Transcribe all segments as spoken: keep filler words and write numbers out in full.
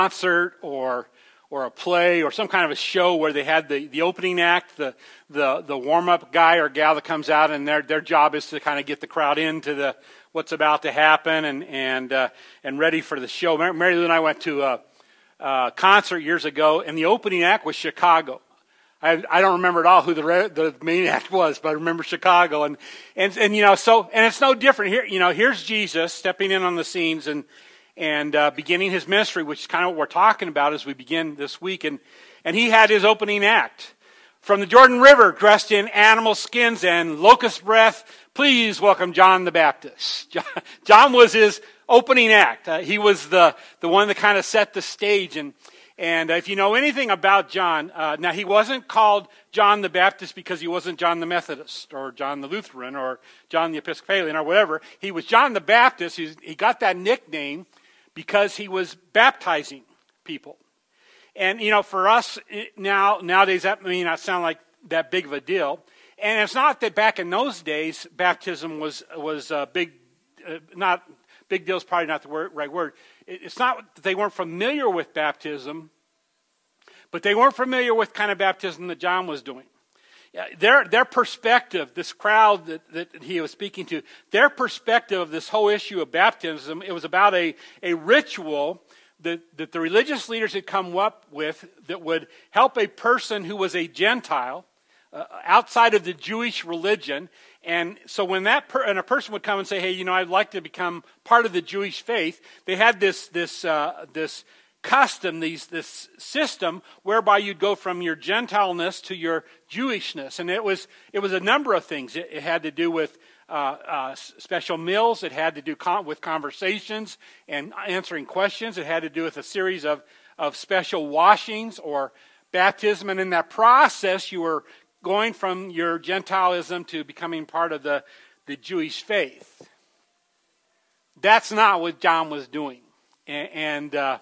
concert or or a play or some kind of a show where they had the, the opening act, the the the warm-up guy or gal that comes out, and their their job is to kind of get the crowd into the what's about to happen and and uh, and ready for the show. Mary Lou and I went to a, a concert years ago, and the opening act was Chicago. I, I don't remember at all who the the main act was, but I remember Chicago, and and and you know so and it's no different here. You know, here's Jesus stepping in on the scenes and and uh, beginning his ministry, which is kind of what we're talking about as we begin this week, and and he had his opening act from the Jordan River, dressed in animal skins and locust breath. Please welcome John the Baptist. John, John was his opening act. Uh, he was the the one that kind of set the stage. And And if you know anything about John, uh, now he wasn't called John the Baptist because he wasn't John the Methodist or John the Lutheran or John the Episcopalian or whatever. He was John the Baptist. He's, he got that nickname because he was baptizing people. And, you know, for us it, now nowadays, that may not sound like that big of a deal. And it's not that back in those days, baptism was was a big, uh, not big deal is probably not the word, right word. It's not that they weren't familiar with baptism, but they weren't familiar with kind of baptism that John was doing. Their their perspective, this crowd that, that he was speaking to, their perspective of this whole issue of baptism, it was about a, a ritual that, that the religious leaders had come up with that would help a person who was a Gentile uh, outside of the Jewish religion. And so when that per, and a person would come and say, hey, you know, I'd like to become part of the Jewish faith, they had this this uh, this custom, these this system whereby you'd go from your Gentileness to your Jewishness, and it was it was a number of things. It, it had to do with uh, uh, special meals. It had to do con- with conversations and answering questions. It had to do with a series of of special washings or baptism, and in that process, you were going from your Gentilism to becoming part of the, the Jewish faith. That's not what John was doing. And, and uh,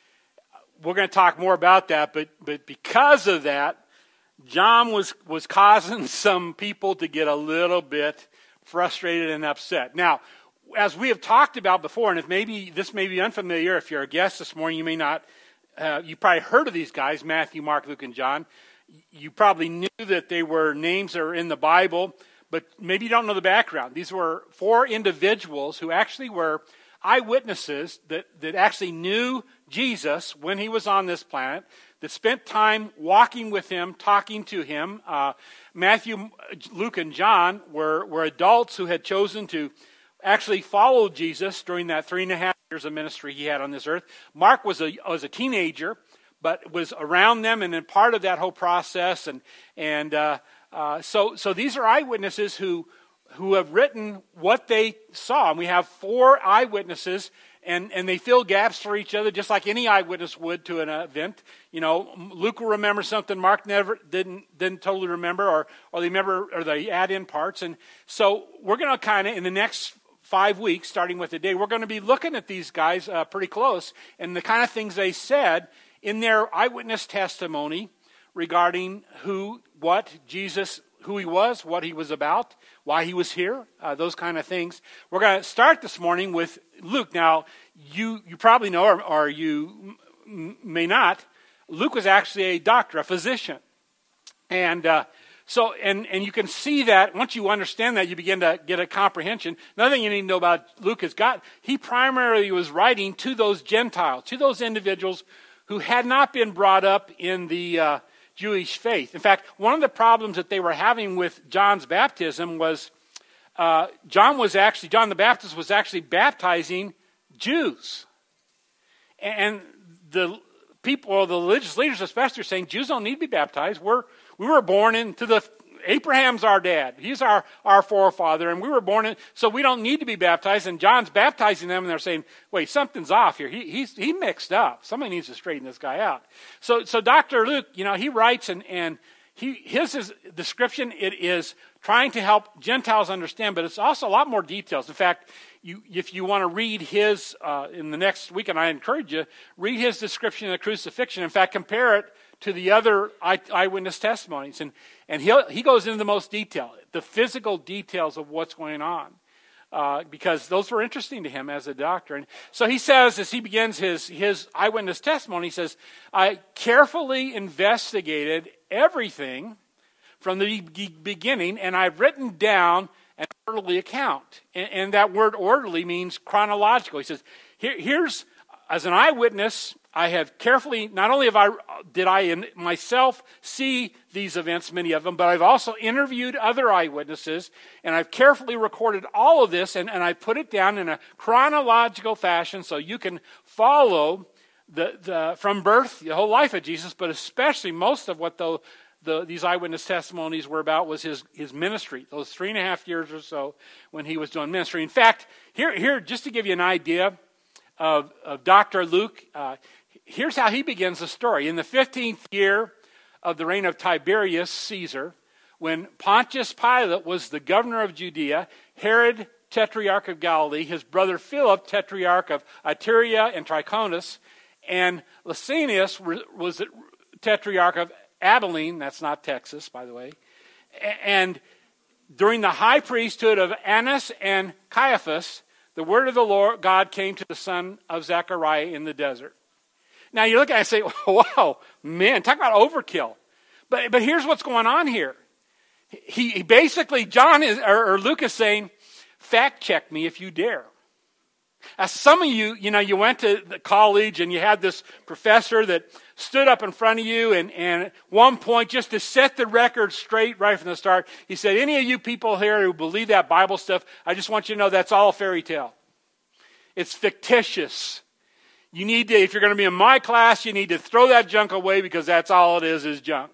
we're going to talk more about that, but but because of that, John was, was causing some people to get a little bit frustrated and upset. Now, as we have talked about before, and if maybe this may be unfamiliar, if you're a guest this morning, you may not, uh, you probably heard of these guys, Matthew, Mark, Luke, and John. You probably knew that they were names that are in the Bible, but maybe you don't know the background. These were four individuals who actually were eyewitnesses that, that actually knew Jesus when he was on this planet, that spent time walking with him, talking to him. Uh, Matthew, Luke, and John were, were adults who had chosen to actually follow Jesus during that three and a half years of ministry he had on this earth. Mark was a, was a teenager, but was around them and then part of that whole process. And and uh, uh, so so these are eyewitnesses who who have written what they saw. And we have four eyewitnesses, and, and they fill gaps for each other, just like any eyewitness would to an event. You know, Luke will remember something Mark never didn't didn't totally remember, or or they remember, or they add in parts. And so we're going to kind of, in the next five weeks, starting with today, we're going to be looking at these guys uh, pretty close and the kind of things they said in their eyewitness testimony regarding who, what Jesus, who he was, what he was about, why he was here, uh, those kind of things. We're going to start this morning with Luke. Now, you you probably know, or, or you m- may not, Luke was actually a doctor, a physician. And uh, so, and, and you can see that, once you understand that, you begin to get a comprehension. Another thing you need to know about Luke is God, he primarily was writing to those Gentiles, to those individuals who had not been brought up in the uh, Jewish faith. In fact, one of the problems that they were having with John's baptism was uh, John was actually, John the Baptist was actually baptizing Jews. And the people, or the religious leaders especially, are saying, Jews don't need to be baptized. We're, we were born into the, Abraham's our dad. He's our, our forefather, and we were born in, so we don't need to be baptized. And John's baptizing them, and they're saying, wait, something's off here. He, he's, he mixed up. Somebody needs to straighten this guy out. So, so Doctor Luke, you know, he writes, and, and he, his is, description, it is trying to help Gentiles understand, but it's also a lot more details. In fact, you, if you want to read his, uh, in the next week, and I encourage you, read his description of the crucifixion. In fact, compare it to the other eye, eyewitness testimonies. And, and he he goes into the most detail, the physical details of what's going on. uh, because those were interesting to him as a doctor. And so he says, as he begins his, his eyewitness testimony, he says, I carefully investigated everything from the beginning, and I've written down an orderly account. And, and that word orderly means chronological. He says, Here, here's, as an eyewitness, I have carefully, not only have I, did I in myself see these events, many of them, but I've also interviewed other eyewitnesses, and I've carefully recorded all of this, and, and I put it down in a chronological fashion so you can follow the, the from birth, the whole life of Jesus, but especially most of what the The, these eyewitness testimonies were about was his, his ministry, those three and a half years or so when he was doing ministry. In fact, here, here just to give you an idea of, of Doctor Luke, uh, here's how he begins the story. In the fifteenth year of the reign of Tiberius Caesar, when Pontius Pilate was the governor of Judea, Herod, tetrarch of Galilee, his brother Philip, tetrarch of Iturea and Trachonitis, and Lysanias was tetrarch of Abilene, that's not Texas, by the way. And during the high priesthood of Annas and Caiaphas, the word of the Lord God came to the son of Zechariah in the desert. Now you look at it and say, wow, man, talk about overkill. But but here's what's going on here. He, he basically, John is, or, or Luke is saying, fact check me if you dare. As some of you, you know, you went to the college and you had this professor that stood up in front of you and, and at one point, just to set the record straight right from the start, he said, any of you people here who believe that Bible stuff, I just want you to know that's all a fairy tale. It's fictitious. You need to, if you're going to be in my class, you need to throw that junk away because that's all it is, is junk.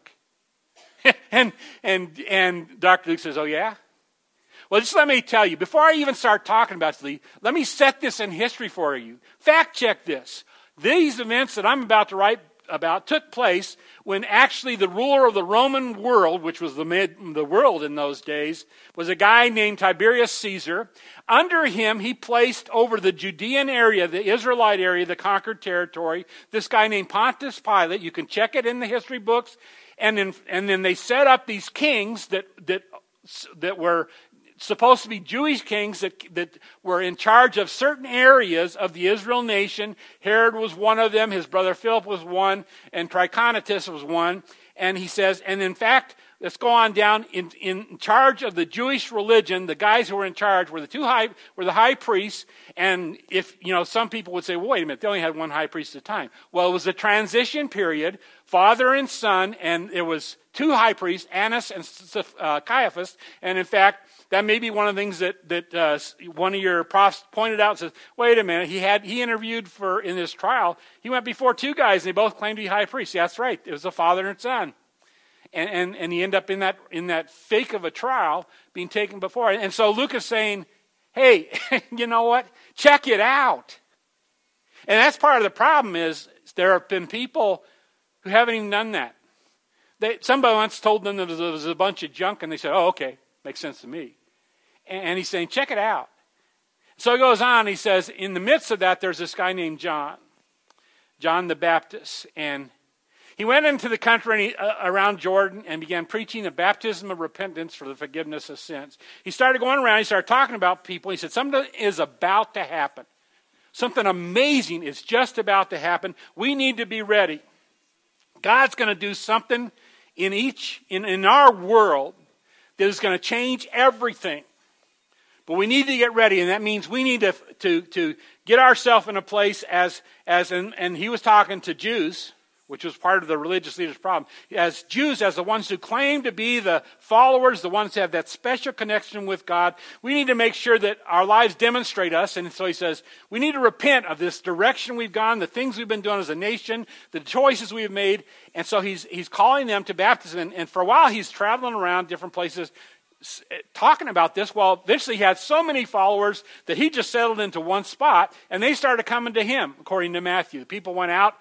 and, and, and Doctor Luke says, oh yeah? Well, just let me tell you, before I even start talking about this, let me set this in history for you. Fact check this. These events that I'm about to write about took place when actually the ruler of the Roman world, which was the, mid, the world in those days, was a guy named Tiberius Caesar. Under him, he placed over the Judean area, the Israelite area, the conquered territory, this guy named Pontius Pilate. You can check it in the history books. And then, and then they set up these kings that, that, that were supposed to be Jewish kings that, that were in charge of certain areas of the Israel nation. Herod was one of them. His brother Philip was one. And Trachonitis was one. And he says, and in fact, let's go on down. In, in charge of the Jewish religion, the guys who were in charge were the two high, were the high priests. And if, you know, some people would say, well, wait a minute, they only had one high priest at a time. Well, it was a transition period, father and son, and it was two high priests, Annas and uh, Caiaphas. And in fact, that may be one of the things that, that uh, one of your profs pointed out and says, wait a minute, he had he interviewed for, in this trial, he went before two guys and they both claimed to be high priests. Yeah, that's right. It was a father and son. And, and, and he ended up in that, in that fake of a trial being taken before. And so Luke is saying, hey, you know what? Check it out. And that's part of the problem is there have been people who haven't even done that. They, somebody once told them there was, there was a bunch of junk and they said, oh, okay, makes sense to me. And he's saying, check it out. So he goes on, he says, in the midst of that, there's this guy named John, John the Baptist. And he went into the country uh, around Jordan and began preaching the baptism of repentance for the forgiveness of sins. He started going around, he started talking about people. He said, something is about to happen. Something amazing is just about to happen. We need to be ready. God's going to do something in each, in, in our world that is going to change everything. But we need to get ready, and that means we need to to, to get ourselves in a place as, as and, and he was talking to Jews, which was part of the religious leaders' problem. As Jews, as the ones who claim to be the followers, the ones who have that special connection with God, we need to make sure that our lives demonstrate us. And so he says, we need to repent of this direction we've gone, the things we've been doing as a nation, the choices we've made. And so he's he's calling them to baptism. And, and for a while, he's traveling around different places talking about this. Well, eventually he had so many followers that he just settled into one spot, and they started coming to him, according to Matthew. The people went out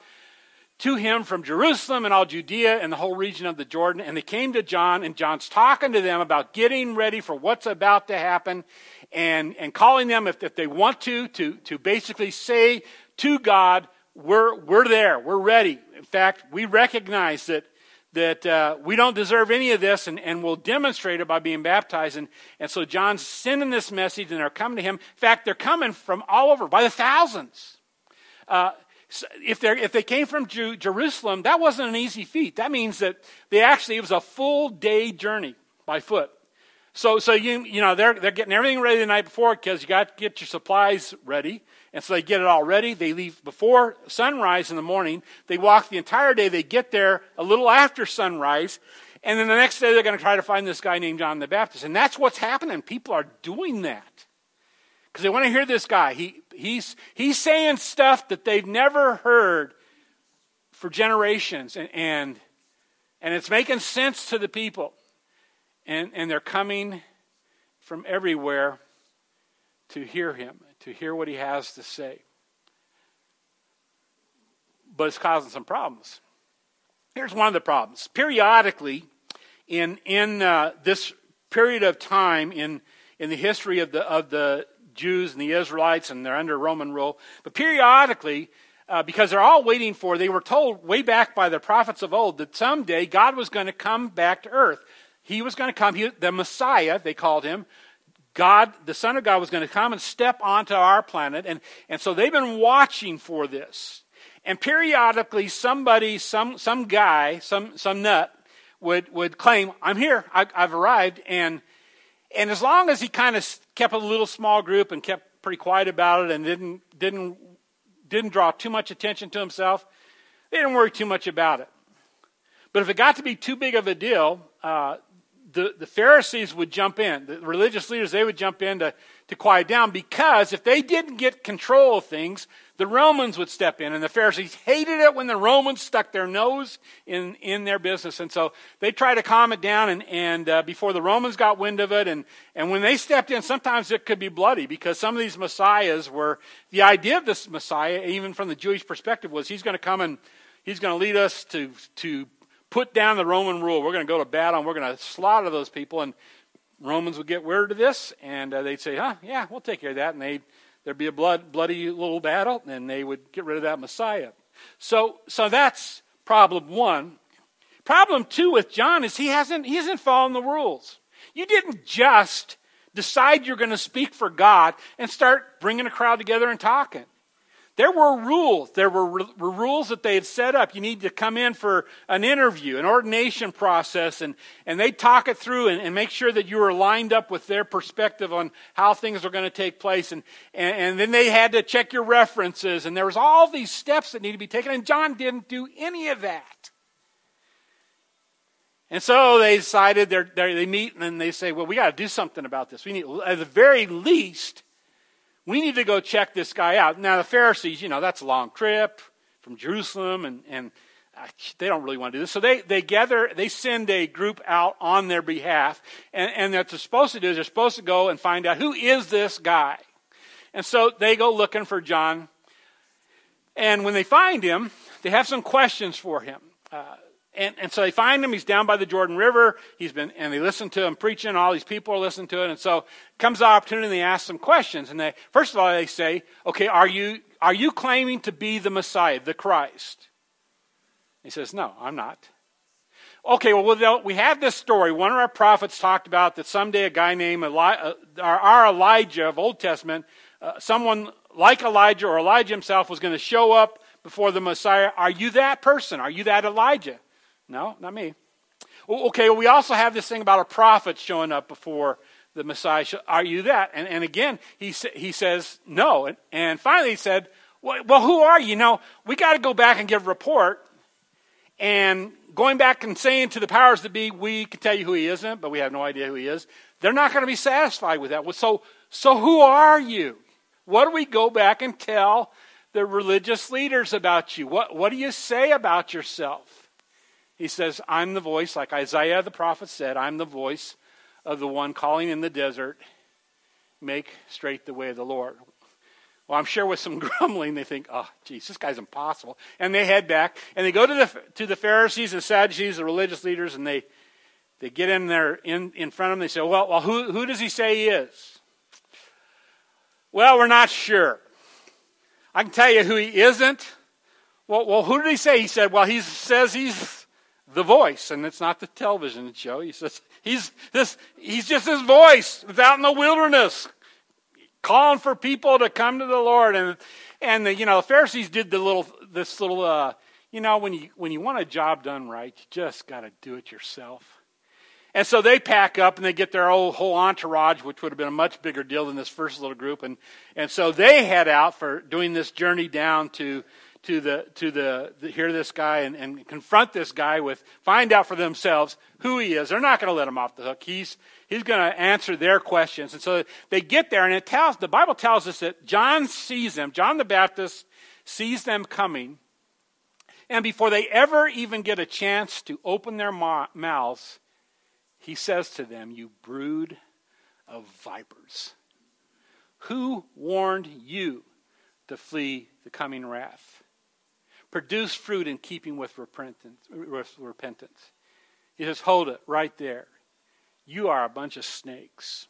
to him from Jerusalem and all Judea and the whole region of the Jordan, and they came to John, and John's talking to them about getting ready for what's about to happen, and, and calling them, if, if they want to, to, to basically say to God, we're, we're there, we're ready. In fact, we recognize that that uh, we don't deserve any of this, and, and we'll demonstrate it by being baptized. And, and so John's sending this message, and they're coming to him. In fact, they're coming from all over, by the thousands. Uh, so if, they're, if they came from Jew, Jerusalem, that wasn't an easy feat. That means that they actually, it was a full day journey by foot. So, so you you know, they're, they're getting everything ready the night before because you got to get your supplies ready. And so they get it all ready. They leave before sunrise in the morning. They walk the entire day. They get there a little after sunrise. And then the next day they're going to try to find this guy named John the Baptist. And that's what's happening. People are doing that because they want to hear this guy. He he's he's saying stuff that they've never heard for generations, and and, and it's making sense to the people. And and they're coming from everywhere to hear him, to hear what he has to say. But it's causing some problems. Here's one of the problems. Periodically, in in uh, this period of time in in the history of the of the Jews and the Israelites, and they're under Roman rule, but periodically, uh, because they're all waiting for, they were told way back by the prophets of old that someday God was going to come back to earth. He was going to come, he, the Messiah, they called him, God, the Son of God, was going to come and step onto our planet. And, and so they've been watching for this. And periodically somebody, some some guy, some some nut would, would claim, I'm here, I, I've arrived. And and as long as he kind of kept a little small group and kept pretty quiet about it and didn't didn't didn't draw too much attention to himself, they didn't worry too much about it. But if it got to be too big of a deal, uh, The, the Pharisees would jump in. The religious leaders, they would jump in to, to quiet down, because if they didn't get control of things, the Romans would step in. And the Pharisees hated it when the Romans stuck their nose in, in their business. And so they tried to calm it down, and, and uh, before the Romans got wind of it. And, and when they stepped in, sometimes it could be bloody, because some of these messiahs were, the idea of this Messiah, even from the Jewish perspective, was he's going to come and he's going to lead us to to put down the Roman rule. We're going to go to battle, and we're going to slaughter those people. And Romans would get word of this, and uh, they'd say, huh, yeah, we'll take care of that. And they'd, there'd be a blood, bloody little battle, and they would get rid of that Messiah. So so that's problem one. Problem two with John is he hasn't, he hasn't followed the rules. You didn't just decide you're going to speak for God and start bringing a crowd together and talking. There were rules. There were, r- were rules that they had set up. You need to come in for an interview, an ordination process, and, and they'd talk it through and, and make sure that you were lined up with their perspective on how things are going to take place. And, and, and then they had to check your references, and there was all these steps that need to be taken, and John didn't do any of that. And so they decided, they're, they're, they meet, and then they say, well, we got to do something about this. We need, at the very least, we need to go check this guy out. Now, the Pharisees, you know, that's a long trip from Jerusalem, and, and uh, they don't really want to do this. So they, they gather, they send a group out on their behalf, and, and what they're supposed to do is they're supposed to go and find out, who is this guy? And so they go looking for John, and when they find him, they have some questions for him. Uh, And, and so they find him. He's down by the Jordan River. He's been, and they listen to him preaching. All these people are listening to it. And so comes the opportunity, and they ask some questions. And they, first of all, they say, okay, are you, are you claiming to be the Messiah, the Christ? He says, no, I'm not. Okay, well, we have this story. One of our prophets talked about that someday a guy named Eli, uh, our, our Elijah of Old Testament, uh, someone like Elijah or Elijah himself was going to show up before the Messiah. Are you that person? Are you that Elijah? No, not me. Okay, well, we also have this thing about a prophet showing up before the Messiah. Are you that? And, and again, he he says no. And, and finally he said, well, well, who are you? You know, we got to go back and give a report. And going back and saying to the powers that be, we can tell you who he isn't, but we have no idea who he is. They're not going to be satisfied with that. Well, so, so who are you? What do we go back and tell the religious leaders about you? What, what do you say about yourself? He says, I'm the voice, like Isaiah the prophet said, I'm the voice of the one calling in the desert, make straight the way of the Lord. Well, I'm sure with some grumbling, they think, oh, geez, this guy's impossible. And they head back, and they go to the to the Pharisees and Sadducees, the religious leaders, and they they get in there in, in front of them. They say, well, well who, who does he say he is? Well, we're not sure. I can tell you who he isn't. Well, well who did he say? He said, well, he says he's the voice, and it's not the television show. He says he's this. He's just his voice. It's out in the wilderness, calling for people to come to the Lord. And and the, you know, the Pharisees did the little this little. Uh, you know, when you when you want a job done right, you just got to do it yourself. And so they pack up and they get their whole, whole entourage, which would have been a much bigger deal than this first little group. And, and so they head out for doing this journey down to to the to the, the hear this guy and, and confront this guy with, find out for themselves who he is. They're not going to let him off the hook. He's he's going to answer their questions. And so they get there, and it tells the Bible tells us that John sees them. John the Baptist sees them coming, and before they ever even get a chance to open their mouths, he says to them, "You brood of vipers. Who warned you to flee the coming wrath? Produce fruit in keeping with repentance." With repentance. He says, hold it right there. You are a bunch of snakes.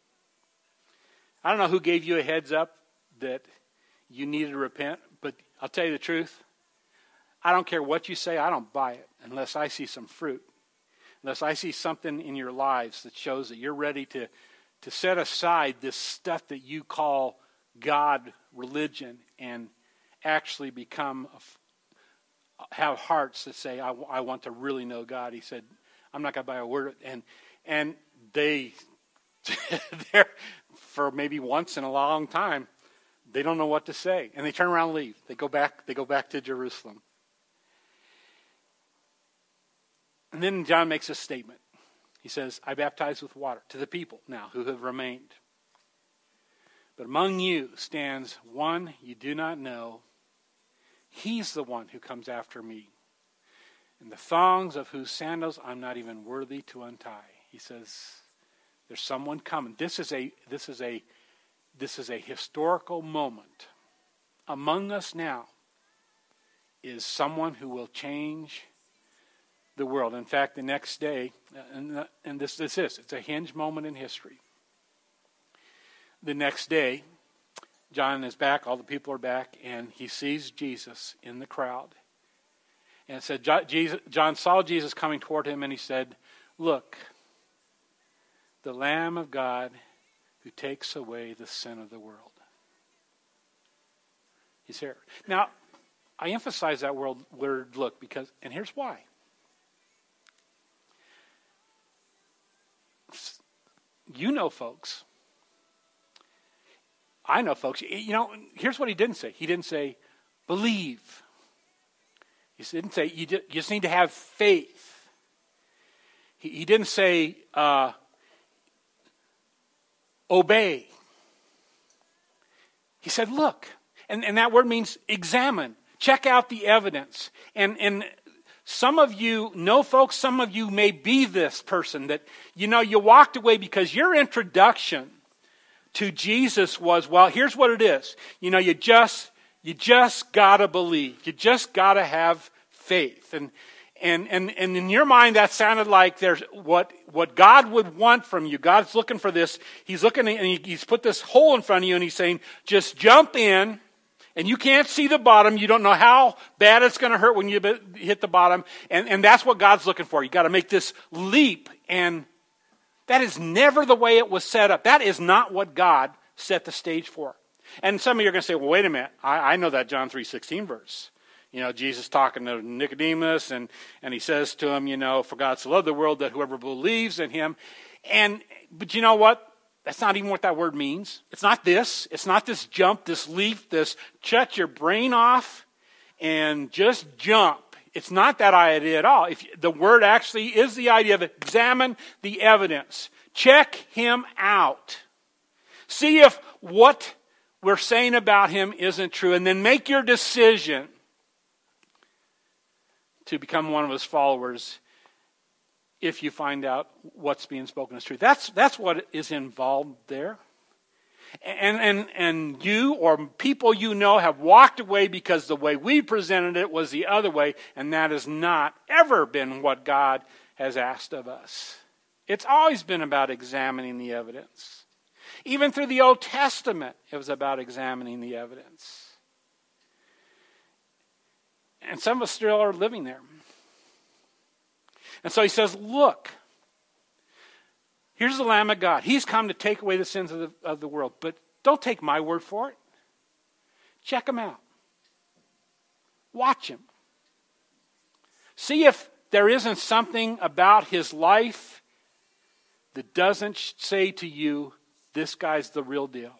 I don't know who gave you a heads up that you needed to repent, but I'll tell you the truth. I don't care what you say. I don't buy it unless I see some fruit. Unless I see something in your lives that shows that you're ready to, to set aside this stuff that you call God, religion, and actually become, a, have hearts that say, I, I want to really know God. He said, I'm not going to buy a word. And and they, they're, for maybe once in a long time, they don't know what to say. And they turn around and leave. They go back, they go back to Jerusalem. And then John makes a statement. He says, I baptize with water to the people now who have remained. But among you stands one you do not know. He's the one who comes after me, and the thongs of whose sandals I'm not even worthy to untie. He says, there's someone coming. This is a this is a this is a historical moment. Among us now is someone who will change the world. In fact, the next day, and, and this, this is, it's a hinge moment in history. The next day, John is back, all the people are back, and he sees Jesus in the crowd. And it said, Jesus, John saw Jesus coming toward him, and he said, look, the Lamb of God who takes away the sin of the world. He's here. Now, I emphasize that word look because, and here's why. You know folks. I know folks. You know, here's what he didn't say. He didn't say, believe. He didn't say, you just need to have faith. He, he didn't say, uh, obey. He said, look. And, and that word means examine. Check out the evidence. And, and some of you know, folks, some of you may be this person that, you know, you walked away because your introduction to Jesus was, well, here's what it is. You know, you just, you just gotta believe. You just gotta have faith. And, and, and, and in your mind, that sounded like there's what, what God would want from you. God's looking for this. He's looking and he's put this hole in front of you and he's saying, just jump in. And you can't see the bottom. You don't know how bad it's going to hurt when you hit the bottom. And, and that's what God's looking for. You got to make this leap. And that is never the way it was set up. That is not what God set the stage for. And some of you are going to say, well, wait a minute. I, I know that John three sixteen verse. You know, Jesus talking to Nicodemus. And, and he says to him, you know, for God so loved the world that whoever believes in him. And, but you know what? That's not even what that word means. It's not this. It's not this jump, this leap, this shut your brain off and just jump. It's not that idea at all. If the word actually is the idea of examine the evidence. Check him out. See if what we're saying about him isn't true. And then make your decision to become one of his followers if you find out what's being spoken is true. That's that's what is involved there. And and and you or people you know have walked away because the way we presented it was the other way, and that has not ever been what God has asked of us. It's always been about examining the evidence. Even through the Old Testament, it was about examining the evidence. And some of us still are living there. And so he says, look, here's the Lamb of God. He's come to take away the sins of the, of the world. But don't take my word for it. Check him out. Watch him. See if there isn't something about his life that doesn't say to you, this guy's the real deal.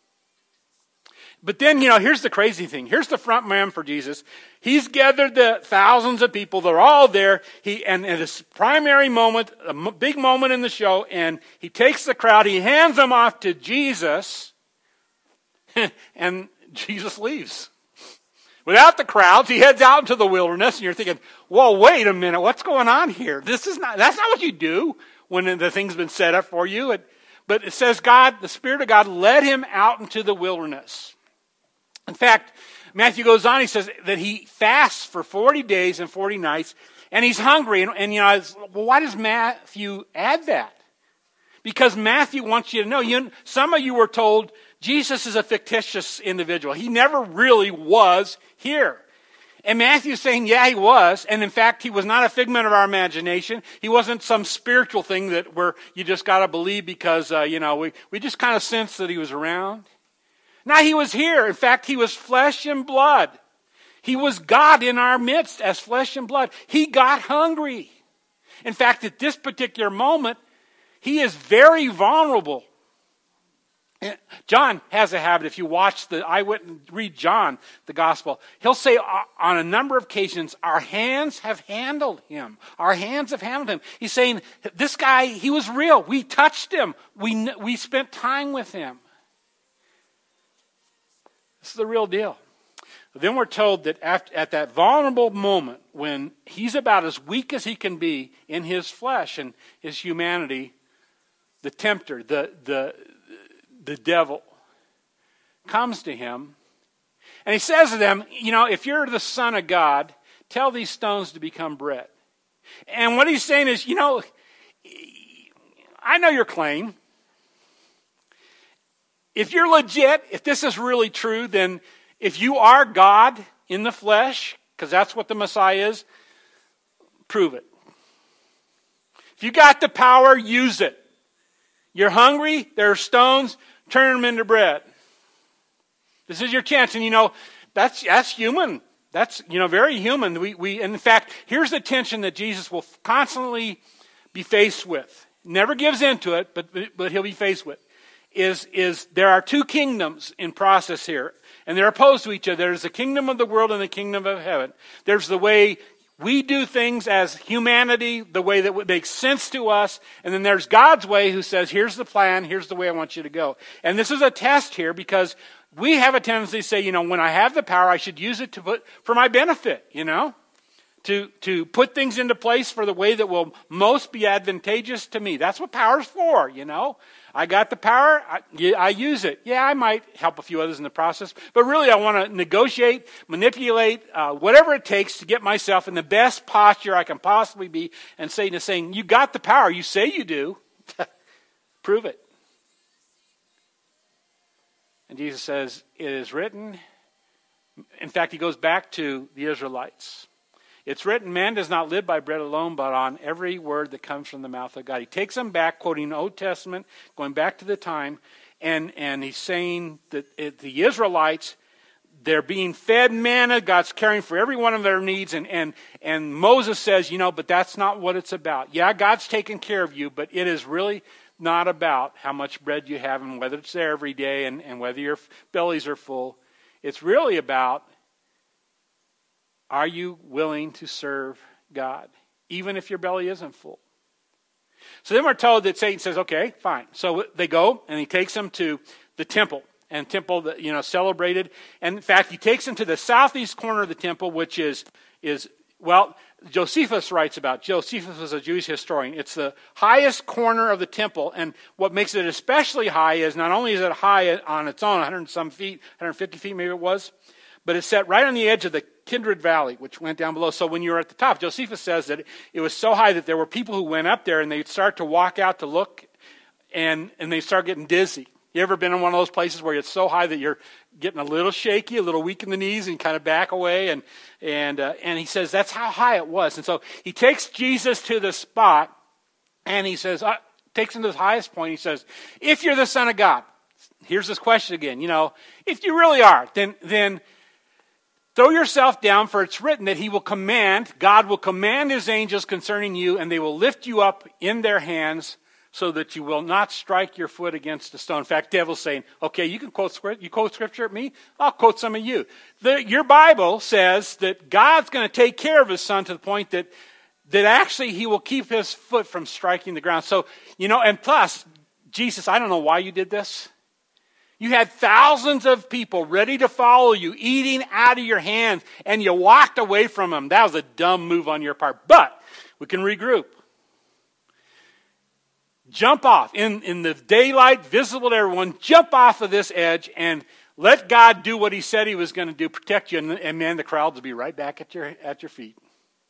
But then, you know, here's the crazy thing. Here's the front man for Jesus. He's gathered the thousands of people. They're all there. He and at this primary moment, a m- big moment in the show, and he takes the crowd. He hands them off to Jesus, and Jesus leaves. Without the crowds, he heads out into the wilderness, and you're thinking, whoa, wait a minute, what's going on here? This is not, that's not what you do when the thing's been set up for you. It, but it says God, the Spirit of God led him out into the wilderness. In fact, Matthew goes on, he says that he fasts for forty days and forty nights, and he's hungry. And, and you know, well, why does Matthew add that? Because Matthew wants you to know, you, some of you were told Jesus is a fictitious individual. He never really was here. And Matthew's saying, yeah, he was. And in fact, he was not a figment of our imagination. He wasn't some spiritual thing that where you just got to believe because, uh, you know, we, we just kind of sensed that he was around. Now, he was here. In fact, he was flesh and blood. He was God in our midst as flesh and blood. He got hungry. In fact, at this particular moment, he is very vulnerable. John has a habit, if you watch the eyewitness, read John, the gospel, he'll say on a number of occasions, our hands have handled him. Our hands have handled him. He's saying, this guy, he was real. We touched him. We, we spent time with him. This is the real deal. Then we're told that after, at that vulnerable moment, when he's about as weak as he can be in his flesh and his humanity, the tempter, the, the, the devil, comes to him. And he says to them, you know, if you're the Son of God, tell these stones to become bread. And what he's saying is, you know, I know your claim. If you're legit, if this is really true, then if you are God in the flesh, because that's what the Messiah is, prove it. If you got the power, use it. You're hungry, there are stones, turn them into bread. This is your chance. And you know, that's that's human. That's, you know, very human. We we and in fact, here's the tension that Jesus will constantly be faced with. Never gives into it, but but he'll be faced with. Is, is there are two kingdoms in process here, and they're opposed to each other. There's the kingdom of the world and the kingdom of heaven. There's the way we do things as humanity, the way that makes sense to us, and then there's God's way who says, here's the plan, here's the way I want you to go. And this is a test here because we have a tendency to say, you know, when I have the power, I should use it to put for my benefit, you know, to, to put things into place for the way that will most be advantageous to me. That's what power's for, you know. I got the power, I, I use it. Yeah, I might help a few others in the process, but really I want to negotiate, manipulate, uh, whatever it takes to get myself in the best posture I can possibly be. And Satan is saying, you got the power, you say you do, prove it. And Jesus says, it is written. In fact, he goes back to the Israelites. It's written, man does not live by bread alone, but on every word that comes from the mouth of God. He takes them back, quoting the Old Testament, going back to the time, and, and he's saying that it, the Israelites, they're being fed manna. God's caring for every one of their needs. And, and, and Moses says, you know, but that's not what it's about. Yeah, God's taking care of you, but it is really not about how much bread you have and whether it's there every day and, and whether your bellies are full. It's really about, are you willing to serve God, even if your belly isn't full? So then we're told that Satan says, okay, fine. So they go, and he takes them to the temple, and temple that, you know, celebrated. And in fact, he takes them to the southeast corner of the temple, which is, is well, Josephus writes about. Josephus was a Jewish historian. It's the highest corner of the temple, and what makes it especially high is not only is it high on its own, one hundred some feet, one hundred fifty feet maybe it was, but it's set right on the edge of the Kindred Valley, which went down below. So when you were at the top, Josephus says that it was so high that there were people who went up there and they'd start to walk out to look, and, and they'd start getting dizzy. You ever been in one of those places where it's so high that you're getting a little shaky, a little weak in the knees, and you kind of back away? And and uh, and he says that's how high it was. And so he takes Jesus to the spot, and he says, uh, takes him to the highest point. He says, if you're the Son of God, here's this question again. You know, if you really are, then then throw yourself down, for it's written that he will command, God will command his angels concerning you, and they will lift you up in their hands, so that you will not strike your foot against a stone. In fact, devil's saying, okay, you can quote scripture, you quote scripture at me, I'll quote some of you. The, your Bible says that God's going to take care of his son to the point that, that actually he will keep his foot from striking the ground. So, you know, and plus, Jesus, I don't know why you did this. You had thousands of people ready to follow you, eating out of your hands, and you walked away from them. That was a dumb move on your part. But we can regroup. Jump off in, in the daylight, visible to everyone. Jump off of this edge and let God do what he said he was going to do, protect you. And, and man, the crowds will be right back at your, at your feet.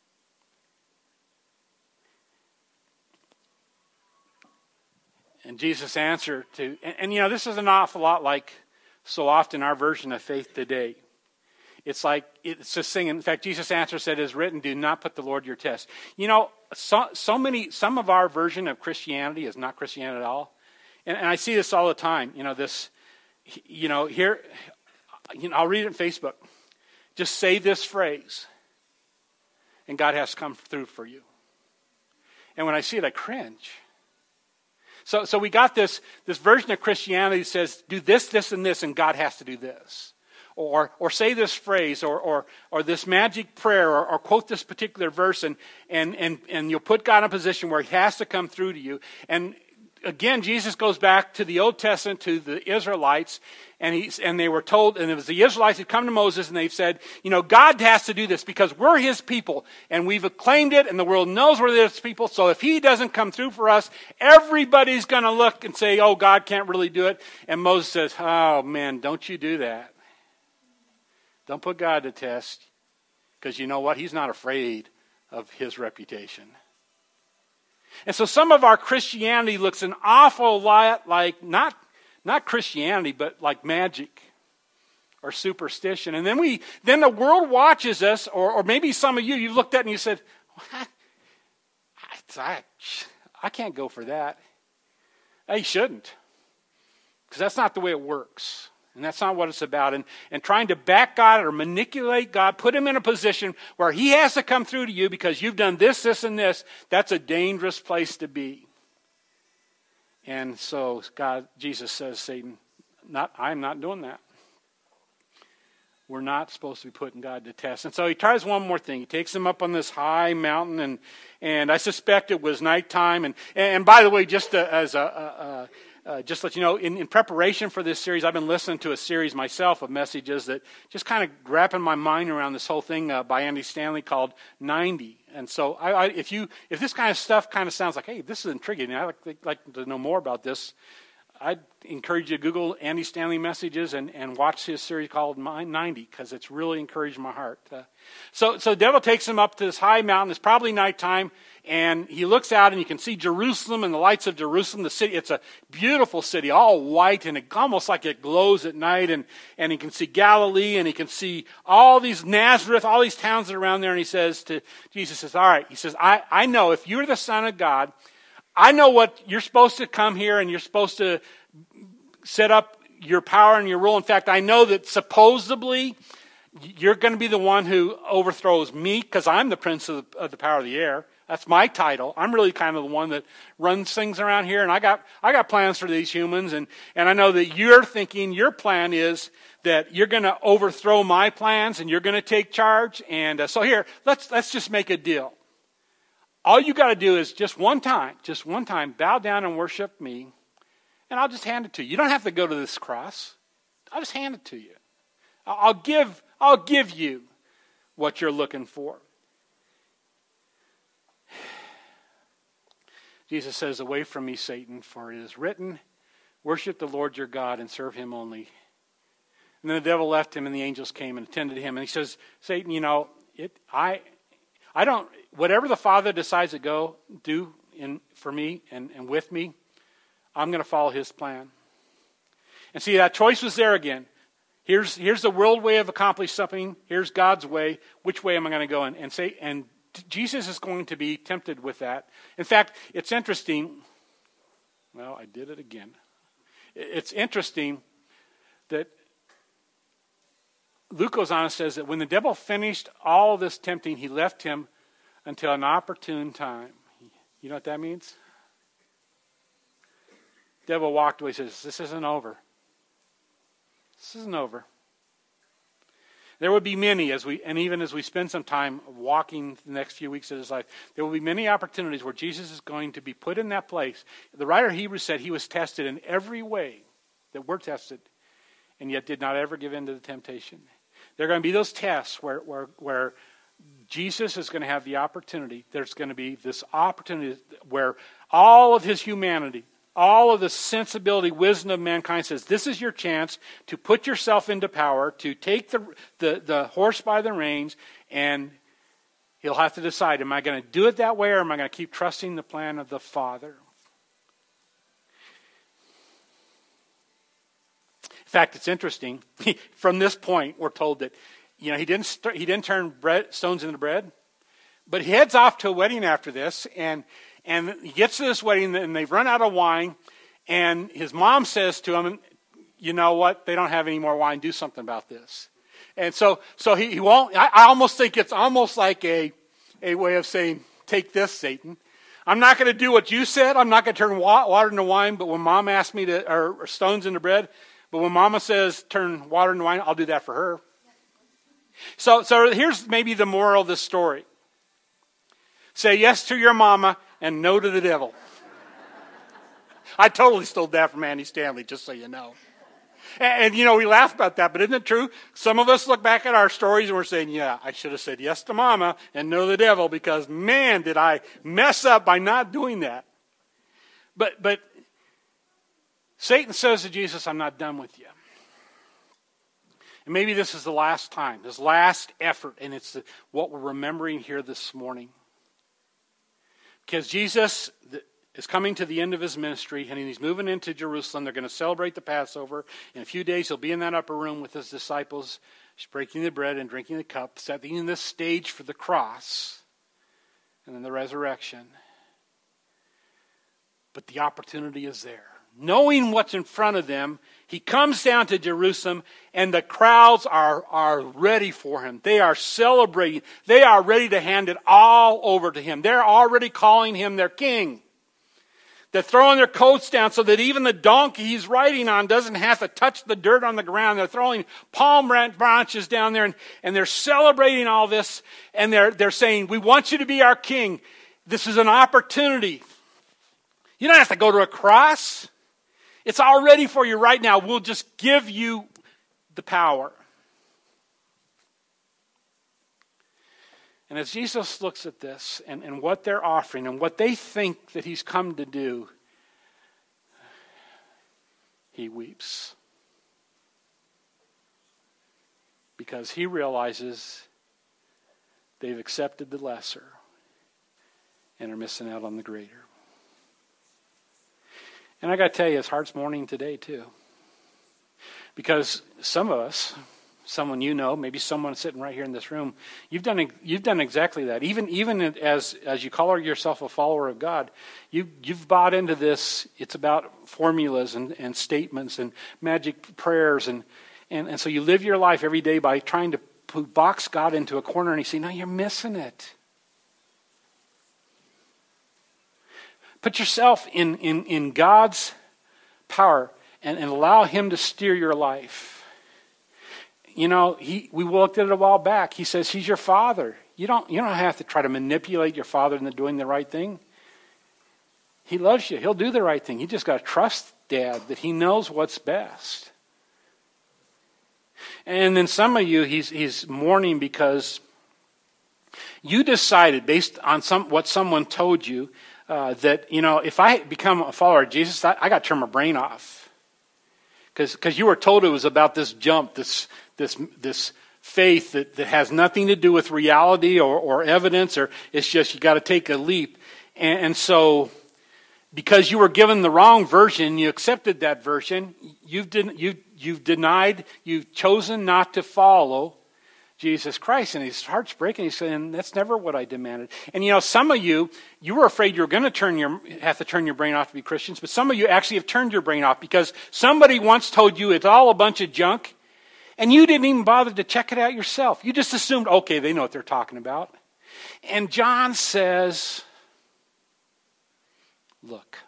And Jesus' answer to, and, and you know, this is an awful lot like so often our version of faith today. It's like, it's just singing. In fact, Jesus' answer said, is written, do not put the Lord to your test. You know, so, so many, some of our version of Christianity is not Christianity at all. And, and I see this all the time. You know, this, you know, here, you know, I'll read it on Facebook. Just say this phrase, and God has to come through for you. And when I see it, I cringe. So, so we got this, this version of Christianity that says, do this, this, and this, and God has to do this. Or, or say this phrase, or, or, or this magic prayer, or, or quote this particular verse, and, and, and, and you'll put God in a position where he has to come through to you. And again, Jesus goes back to the Old Testament, to the Israelites, and he, and they were told, and it was the Israelites who'd come to Moses, and they've said, you know, God has to do this because we're his people, and we've acclaimed it, and the world knows we're his people, so if he doesn't come through for us, everybody's going to look and say, oh, God can't really do it. And Moses says, oh, man, don't you do that. Don't put God to test, because you know what? He's not afraid of his reputation. And so some of our Christianity looks an awful lot like, not, not Christianity, but like magic or superstition. And then we, then the world watches us, or, or maybe some of you, you looked at it and you said, what? I, I can't go for that. You shouldn't, because that's not the way it works. And that's not what it's about. And, and trying to back God or manipulate God, put him in a position where he has to come through to you because you've done this, this, and this, that's a dangerous place to be. And so God, Jesus says, Satan, not, I'm not doing that. We're not supposed to be putting God to test. And so he tries one more thing. He takes him up on this high mountain, and and I suspect it was nighttime. And, and by the way, just uh, as a... a, a Uh, just to let you know, in, in preparation for this series, I've been listening to a series myself of messages that just kind of wrapping my mind around this whole thing uh, by Andy Stanley called ninety. And so I, I, if you if this kind of stuff kind of sounds like, hey, this is intriguing, I'd like, like to know more about this, I'd encourage you to Google Andy Stanley messages and, and watch his series called ninety, because it's really encouraged my heart. Uh, so, so the devil takes him up to this high mountain. It's probably nighttime, and he looks out, and you can see Jerusalem and the lights of Jerusalem. The city, it's a beautiful city, all white, and it, almost like it glows at night. And, and he can see Galilee, and he can see all these Nazareth, all these towns that are around there. And he says to Jesus, says, all right, he says, I, I know if you're the Son of God, I know what you're supposed to come here and you're supposed to set up your power and your rule. In fact, I know that supposedly you're going to be the one who overthrows me, because I'm the prince of the, of the power of the air. That's my title. I'm really kind of the one that runs things around here, and I got I got plans for these humans, and, and I know that you're thinking your plan is that you're going to overthrow my plans and you're going to take charge. And uh, so here, let's let's just make a deal. All you got to do is just one time, just one time, bow down and worship me, and I'll just hand it to you. You don't have to go to this cross. I'll just hand it to you. I'll give, I'll give you what you're looking for. Jesus says, away from me, Satan, for it is written, worship the Lord your God and serve him only. And then the devil left him, and the angels came and attended him. And he says, Satan, you know, it, I... I don't, whatever the Father decides to go do in for me and, and with me, I'm going to follow his plan. And see, that choice was there again. Here's, here's the world way of accomplishing something. Here's God's way. Which way am I going to go? And, and say, and Jesus is going to be tempted with that. In fact, it's interesting. Well, I did it again. It's interesting that Luke goes on and says that when the devil finished all this tempting, he left him until an opportune time. You know what that means? The devil walked away and says, this isn't over. This isn't over. There will be many, as we, and even as we spend some time walking the next few weeks of his life, there will be many opportunities where Jesus is going to be put in that place. The writer of Hebrews said he was tested in every way that we're tested, and yet did not ever give in to the temptation. There are going to be those tests where, where, where Jesus is going to have the opportunity. There's going to be this opportunity where all of his humanity, all of the sensibility, wisdom of mankind says, this is your chance to put yourself into power, to take the, the, the horse by the reins, and he'll have to decide, am I going to do it that way, or am I going to keep trusting the plan of the Father? In fact, it's interesting. From this point, we're told that, you know, he didn't st- he didn't turn bread, stones into bread, but he heads off to a wedding after this, and and he gets to this wedding, and they've run out of wine, and his mom says to him, you know what, they don't have any more wine, do something about this. And so so he, he won't, I, I almost think it's almost like a, a way of saying, take this, Satan. I'm not going to do what you said, I'm not going to turn wa- water into wine, but when mom asked me to, or, or stones into bread, but when mama says turn water into wine, I'll do that for her. So, so here's maybe the moral of this story. Say yes to your mama and no to the devil. I totally stole that from Andy Stanley, just so you know. And, and, you know, we laugh about that, but isn't it true? Some of us look back at our stories and we're saying, yeah, I should have said yes to mama and no to the devil, because, man, did I mess up by not doing that. But, but Satan says to Jesus, I'm not done with you. And maybe this is the last time, this last effort, and it's the, what we're remembering here this morning. Because Jesus is coming to the end of his ministry, and he's moving into Jerusalem. They're going to celebrate the Passover. In a few days, he'll be in that upper room with his disciples, breaking the bread and drinking the cup, setting this stage for the cross, and then the resurrection. But the opportunity is there. Knowing what's in front of them, he comes down to Jerusalem, and the crowds are, are ready for him. They are celebrating. They are ready to hand it all over to him. They're already calling him their king. They're throwing their coats down so that even the donkey he's riding on doesn't have to touch the dirt on the ground. They're throwing palm branches down there, and, and they're celebrating all this, and they're, they're saying, we want you to be our king. This is an opportunity. You don't have to go to a cross. It's all ready for you right now. We'll just give you the power. And as Jesus looks at this and, and what they're offering and what they think that he's come to do, he weeps. Because he realizes they've accepted the lesser and are missing out on the greater. And I got to tell you, his heart's mourning today too. Because some of us, someone you know, maybe someone sitting right here in this room, you've done you've done exactly that. Even even as as you call yourself a follower of God, you you've bought into this. It's about formulas and, and statements and magic prayers, and, and and so you live your life every day by trying to put, box God into a corner, and you say, no, you're missing it. Put yourself in, in, in God's power and, and allow him to steer your life. You know, he we looked at it a while back. He says he's your father. You don't, you don't have to try to manipulate your father into doing the right thing. He loves you. He'll do the right thing. You just got to trust Dad that he knows what's best. And then some of you, he's he's mourning because you decided based on some what someone told you, Uh, that, you know, if I become a follower of Jesus, I, I got to turn my brain off. Because you were told it was about this jump, this this this faith that, that has nothing to do with reality or, or evidence, or it's just you got to take a leap. And, and so because you were given the wrong version, you accepted that version, you've, den- you, you've denied, you've chosen not to follow Jesus Christ. And his heart's breaking. He's saying, that's never what I demanded. And you know, some of you, you were afraid you were going to turn your have to turn your brain off to be Christians, but some of you actually have turned your brain off because somebody once told you it's all a bunch of junk, and you didn't even bother to check it out yourself. You just assumed, okay, they know what they're talking about. And John says, look,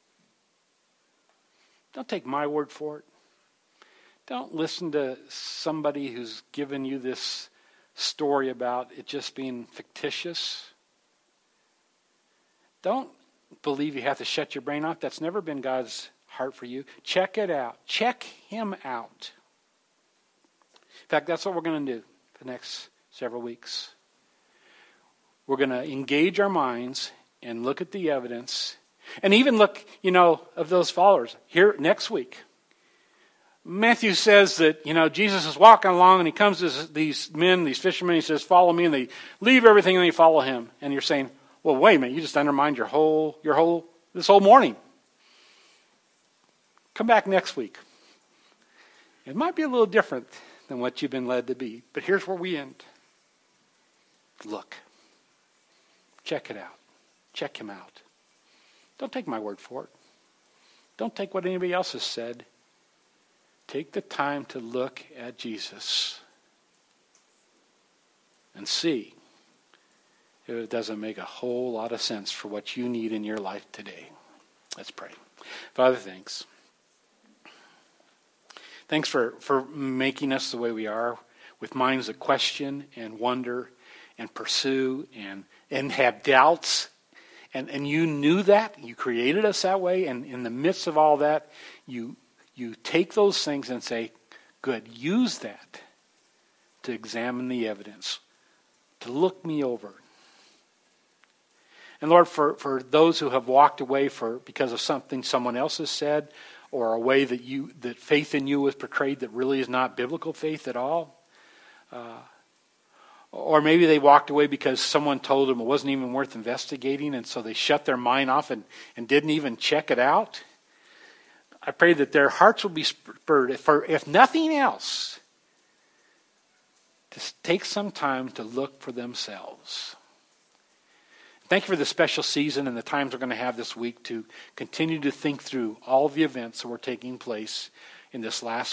don't take my word for it. Don't listen to somebody who's given you this story about it just being fictitious. Don't believe you have to shut your brain off. That's never been God's heart for you. Check it out. Check him out. In fact, that's what we're going to do for the next several weeks. We're going to engage our minds and look at the evidence. And even look, you know, of those followers. Here next week, Matthew says that, you know, Jesus is walking along and he comes to these men, these fishermen, he says, follow me, and they leave everything and they follow him. And you're saying, well, wait a minute, you just undermined your whole, your whole, this whole morning. Come back next week. It might be a little different than what you've been led to be. But here's where we end. Look. Check it out. Check him out. Don't take my word for it. Don't take what anybody else has said. Take the time to look at Jesus and see if it doesn't make a whole lot of sense for what you need in your life today. Let's pray. Father, thanks. Thanks for, for making us the way we are, with minds that question and wonder and pursue and, and have doubts. And, and you knew that. You created us that way. And in the midst of all that, you, you take those things and say, good, use that to examine the evidence, to look me over. And Lord, for, for those who have walked away for because of something someone else has said, or a way that you that faith in you was portrayed that really is not biblical faith at all, uh, or maybe they walked away because someone told them it wasn't even worth investigating, and so they shut their mind off and, and didn't even check it out. I pray that their hearts will be spurred, for if nothing else, to take some time to look for themselves. Thank you for the special season and the times we're going to have this week to continue to think through all the events that were taking place in this last